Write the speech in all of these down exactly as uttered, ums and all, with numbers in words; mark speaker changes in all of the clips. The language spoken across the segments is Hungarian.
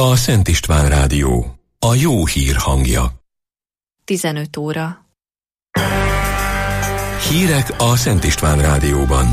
Speaker 1: a Szent István Rádió, a jó hír hangja.
Speaker 2: tizenöt óra.
Speaker 1: Hírek a Szent István Rádióban.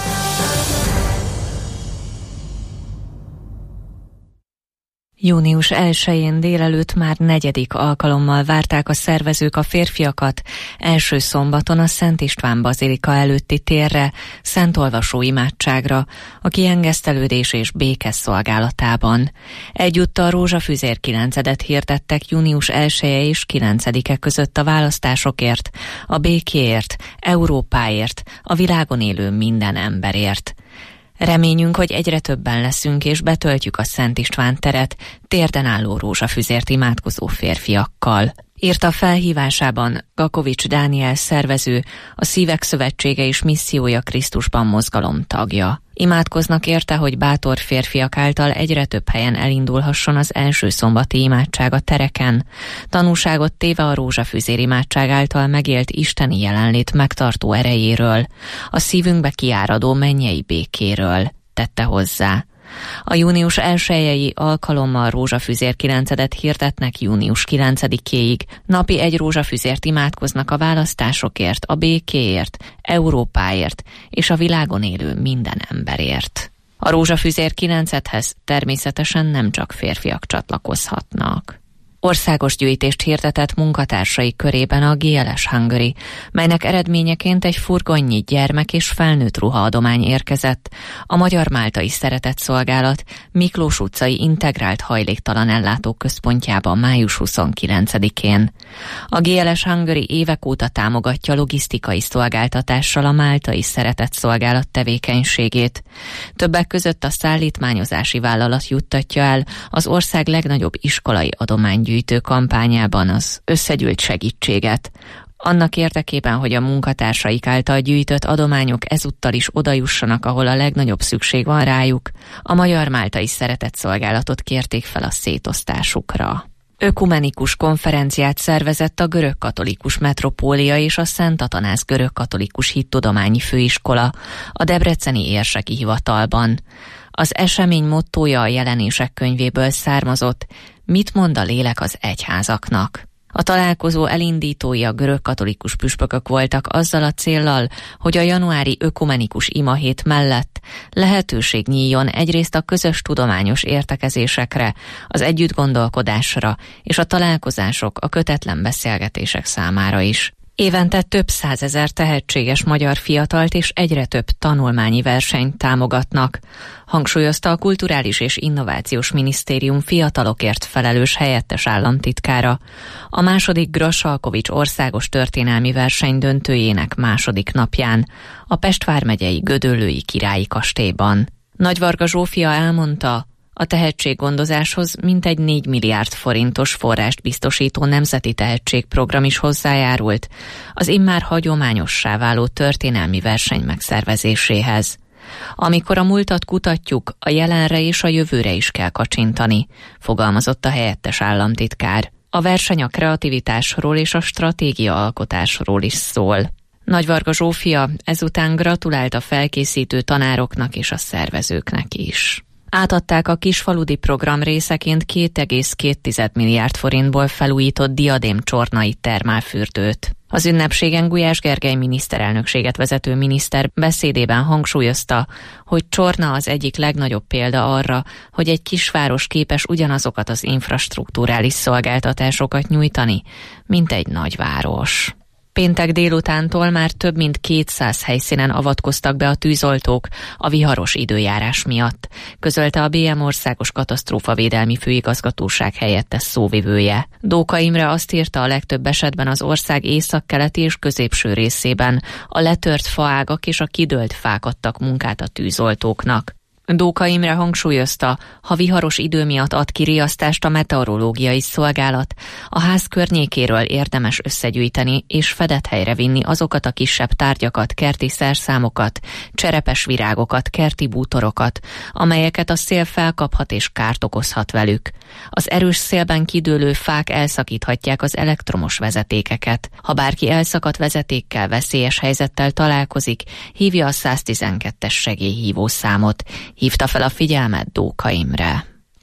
Speaker 2: Június elsején délelőtt már negyedik alkalommal várták a szervezők a férfiakat első szombaton a Szent István bazilika előtti térre, szentolvasó imádságra, a kiengesztelődés és béke szolgálatában. Egyúttal rózsafüzér kilencedet hirdettek június elseje és kilencedike között a választásokért, a békéért, Európáért, a világon élő minden emberért. Reményünk, hogy egyre többen leszünk és betöltjük a Szent István teret térden álló rózsafüzért imádkozó férfiakkal, írta felhívásában Gakovics Dániel szervező, a Szívek Szövetsége és Missziója Krisztusban mozgalom tagja. Imádkoznak érte, hogy bátor férfiak által egyre több helyen elindulhasson az első szombati imádság a tereken, tanúságot téve a rózsafüzér imádság által megélt isteni jelenlét megtartó erejéről, a szívünkbe kiáradó mennyei békéről, tette hozzá. A június elsejei alkalommal rózsafüzér kilencedet hirdetnek június kilencedikéig, napi egy rózsafüzért imádkoznak a választásokért, a békéért, Európáért és a világon élő minden emberért. A rózsafüzér kilencedhez természetesen nem csak férfiak csatlakozhatnak. Országos gyűjtést hirdetett munkatársai körében a gé el es Hungary, melynek eredményeként egy furgonnyi gyermek és felnőtt ruhaadomány érkezett a Magyar Máltai Szeretetszolgálat Miklós utcai integrált hajléktalan ellátó központjában május huszonkilencedikén. A gé el es Hungary évek óta támogatja logisztikai szolgáltatással a Máltai Szeretetszolgálat tevékenységét. Többek között a szállítmányozási vállalat juttatja el az ország legnagyobb iskolai adomány gyűjtő kampányában az összegyűjt segítséget. Annak érdekében, hogy a munkatársaik által gyűjtött adományok ezúttal is odajussanak, ahol a legnagyobb szükség van rájuk, a Magyar Máltai Szeretetszolgálatot kérték fel a szétosztásukra. Ökumenikus konferenciát szervezett a Görögkatolikus Metropólia és a Szent Atanász Görögkatolikus Hittudományi Főiskola a debreceni érseki hivatalban. Az esemény mottója a Jelenések könyvéből származott: mit mond a lélek az egyházaknak? A találkozó elindítói a görögkatolikus püspökök voltak azzal a céllal, hogy a januári ökumenikus imahét mellett lehetőség nyíljon egyrészt a közös tudományos értekezésekre, az együttgondolkodásra és a találkozások, a kötetlen beszélgetések számára is. Évente több százezer tehetséges magyar fiatalt és egyre több tanulmányi versenyt támogatnak, hangsúlyozta a Kulturális és Innovációs Minisztérium fiatalokért felelős helyettes államtitkára, a második Grassalkovich országos történelmi verseny döntőjének második napján, a Pest vármegyei Gödöllői Királyi Kastélyban. Nagyvarga Zsófia elmondta, a tehetséggondozáshoz mintegy négy milliárd forintos forrást biztosító nemzeti tehetségprogram is hozzájárult az immár hagyományossá váló történelmi verseny megszervezéséhez. Amikor a múltat kutatjuk, a jelenre és a jövőre is kell kacsintani, fogalmazott a helyettes államtitkár. A verseny a kreativitásról és a stratégia-alkotásról is szól. Nagyvarga Zsófia ezután gratulált a felkészítő tanároknak és a szervezőknek is. Átadták a kisfaludi program részeként két egész két milliárd forintból felújított Diadém csornai termálfürdőt. Az ünnepségen Gulyás Gergely miniszterelnökséget vezető miniszter beszédében hangsúlyozta, hogy Csorna az egyik legnagyobb példa arra, hogy egy kisváros képes ugyanazokat az infrastrukturális szolgáltatásokat nyújtani, mint egy nagyváros. Péntek délutántól már több mint kétszáz helyszínen avatkoztak be a tűzoltók a viharos időjárás miatt, közölte a bé em Országos Katasztrófavédelmi Főigazgatóság helyettes szóvivője. Dóka Imre azt írta, a legtöbb esetben az ország északkeleti és középső részében a letört faágak és a kidőlt fák adtak munkát a tűzoltóknak. Dóka Imre hangsúlyozta, ha viharos idő miatt ad ki riasztást a meteorológiai szolgálat, a ház környékéről érdemes összegyűjteni és fedett helyre vinni azokat a kisebb tárgyakat, kerti szerszámokat, cserepes virágokat, kerti bútorokat, amelyeket a szél felkaphat és kárt okozhat velük. Az erős szélben kidőlő fák elszakíthatják az elektromos vezetékeket. Ha bárki elszakadt vezetékkel, veszélyes helyzettel találkozik, hívja a száztizenkettes segélyhívó számot. Hívta fel a figyelmet Dóka Imre.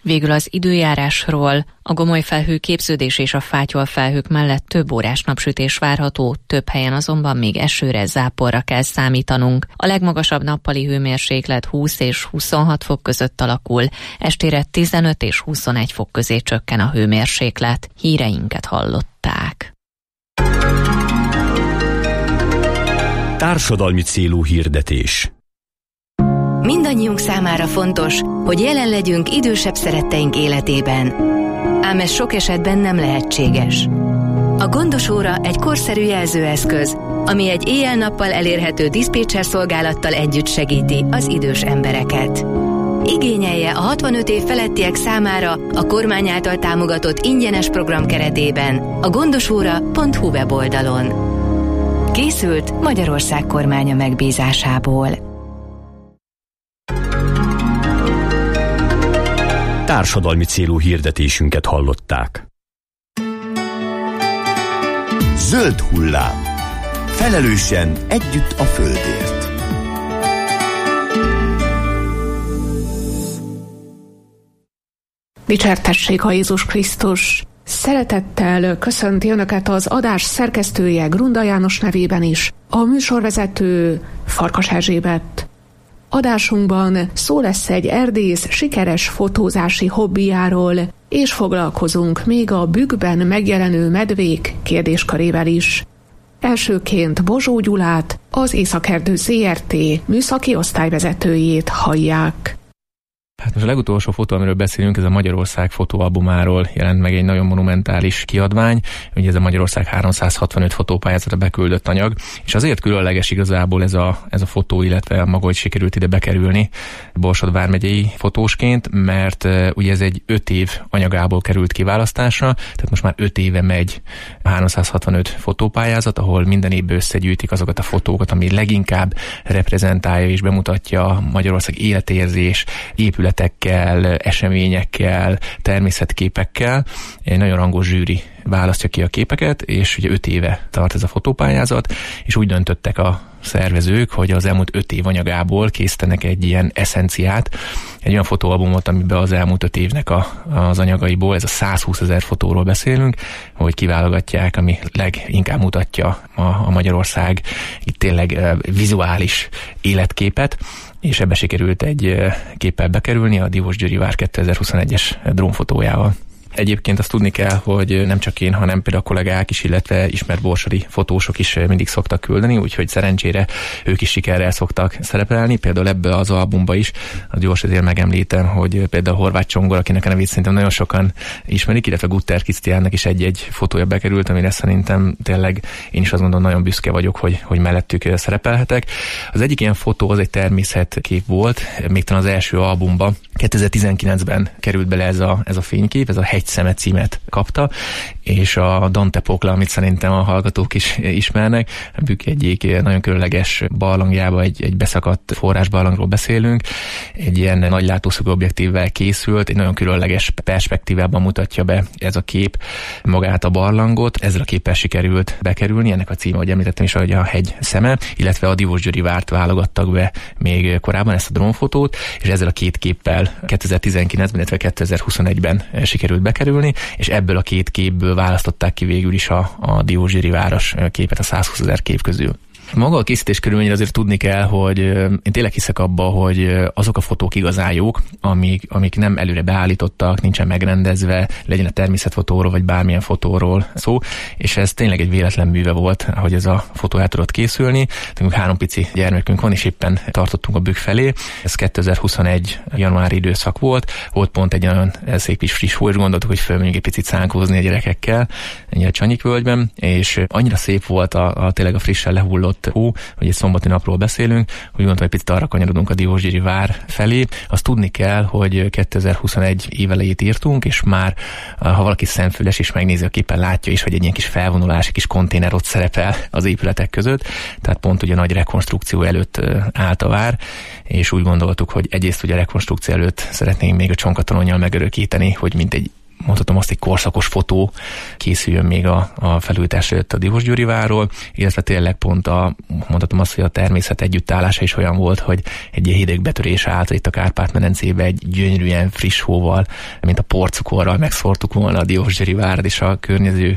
Speaker 2: Végül az időjárásról: a gomoly felhő képződés és a fátyol felhők mellett több órás napsütés várható, több helyen azonban még esőre, záporra kell számítanunk. A legmagasabb nappali hőmérséklet húsz és huszonhat fok között alakul, estére tizenöt és huszonegy fok közé csökken a hőmérséklet. Híreinket hallották.
Speaker 1: Társadalmi célú hirdetés.
Speaker 3: Mindannyiunk számára fontos, hogy jelen legyünk idősebb szeretteink életében. Ám ez sok esetben nem lehetséges. A Gondos óra egy korszerű jelzőeszköz, ami egy éjjel-nappal elérhető diszpécser szolgálattal együtt segíti az idős embereket. Igényelje a hatvanöt év felettiek számára a kormány által támogatott ingyenes program keretében a gondosóra pont hu weboldalon. Készült Magyarország kormánya megbízásából.
Speaker 1: Társadalmi célú hirdetésünket hallották.
Speaker 4: Zöld hullám. Felelősen együtt a földért.
Speaker 5: Dicsértessék a Jézus Krisztus! Szeretettel köszönti Önöket az adás szerkesztője Grunda János nevében is, a műsorvezető Farkas Erzsébet. Adásunkban szó lesz egy erdész sikeres fotózási hobbiáról, és foglalkozunk még a bükkben megjelenő medvék kérdéskörével is. Elsőként Bozsó Gyulát, az Északerdő zé er té műszaki osztályvezetőjét hallják.
Speaker 6: Hát most a legutolsó fotó, amiről beszélünk, ez a Magyarország fotóalbumáról jelent meg egy nagyon monumentális kiadvány. Ugye ez a Magyarország háromszázhatvanöt fotópályázatra beküldött anyag, és azért különleges igazából ez a, ez a fotó, illetve maga, hogy sikerült ide bekerülni Borsod vármegyei fotósként, mert uh, ugye ez egy öt év anyagából került kiválasztásra, tehát most már öt éve megy a háromszázhatvanöt fotópályázat, ahol minden évben összegyűjtik azokat a fotókat, ami leginkább reprezentálja és bemutatja Magyarország életérzés, épület eseményekkel, természetképekkel. Egy nagyon rangos zsűri választja ki a képeket, és ugye öt éve tart ez a fotópályázat, és úgy döntöttek a szervezők, hogy az elmúlt öt év anyagából készítenek egy ilyen eszenciát, egy olyan fotóalbumot, amiben az elmúlt öt évnek a, az anyagaiból, ez a százhúszezer fotóról beszélünk, hogy kiválogatják, ami leginkább mutatja a, a Magyarország itt tényleg uh, vizuális életképet, és ebbe sikerült egy képpel bekerülni a Diósgyőri vár kétezer-huszonegyes drónfotójával. Egyébként azt tudni kell, hogy nem csak én, hanem például a kollégák is, illetve ismert borsodi fotósok is mindig szoktak küldeni, úgyhogy szerencsére ők is sikerrel szoktak szerepelni. Például ebbe az albumba is, a gyors azért megemlítem, hogy például Horváth Csongor, akinek a nevét szerintem nagyon sokan ismerik, illetve Gutter Krisztiánnak is egy-egy fotója bekerült, amire szerintem tényleg én is azt gondolom, nagyon büszke vagyok, hogy, hogy mellettük szerepelhetek. Az egyik ilyen fotó az egy természetkép volt, még talán az első albumba. kétezer-tizenkilencben került bele ez a, ez a fénykép, ez a Hegyszeme címet kapta, és a Dante Pokla, amit szerintem a hallgatók is ismernek, a Bükk egyik nagyon különleges barlangjába, egy, egy beszakadt forrásbarlangról beszélünk, egy ilyen nagy látószögű objektívvel készült, egy nagyon különleges perspektívában mutatja be ez a kép magát a barlangot, ezzel a képpel sikerült bekerülni, ennek a címe, hogy említettem is, hogy a Hegyszeme, illetve a Diósgyőri várt válogattak be még korábban ezt a drónfotót, és ezzel a két képpel kétezer-tizenkilencben, illetve kétezer-huszonegyben sikerült bekerülni, és ebből a két képből választották ki végül is a, a Diósgyőri város képet a százhúszezer kép közül. Maga a készítés körülményre azért tudni kell, hogy én tényleg hiszek abba, hogy azok a fotók igazán jók, amik, amik nem előre beállítottak, nincsen megrendezve, legyen a természetfotóról, vagy bármilyen fotóról szó, és ez tényleg egy véletlen műve volt, hogy ez a fotó el tudott készülni. Tényleg három pici gyermekünk van, és éppen tartottunk a Bükk felé. Ez kétezer-huszonegy januári időszak volt, volt pont egy nagyon szép is friss hó, és gondoltuk, hogy fölmegyünk egy picit szánkózni a gyerekekkel, ennyire Csanyikvölgyben, és annyira szép volt a, a tényleg a frissen lehullott hó, hogy egy szombati napról beszélünk, hogy gondoltam, hogy picit arra kanyarodunk a Diósgyőri vár felé. Azt tudni kell, hogy kétezer-huszonegy évelejét írtunk, és már ha valaki szemfüles és megnézi a képen, látja is, hogy egy ilyen kis felvonulás, egy kis konténer ott szerepel az épületek között, tehát pont ugye nagy rekonstrukció előtt állt a vár, és úgy gondoltuk, hogy egyrészt ugye a rekonstrukció előtt szeretnénk még a csonkatalonnyal megörökíteni, hogy mint egy mondhatom azt, egy korszakos fotó készüljön még a, a felújítás előtt a Diósgyőriváról, illetve tényleg pont a, mondhatom azt, hogy a természet együttállása is olyan volt, hogy egy ilyen hidegbetörés állt itt a Kárpát-medencébe egy gyönyörűen friss hóval, mint a porcukorral megszórtuk volna a Diósgyőrivárat és a környező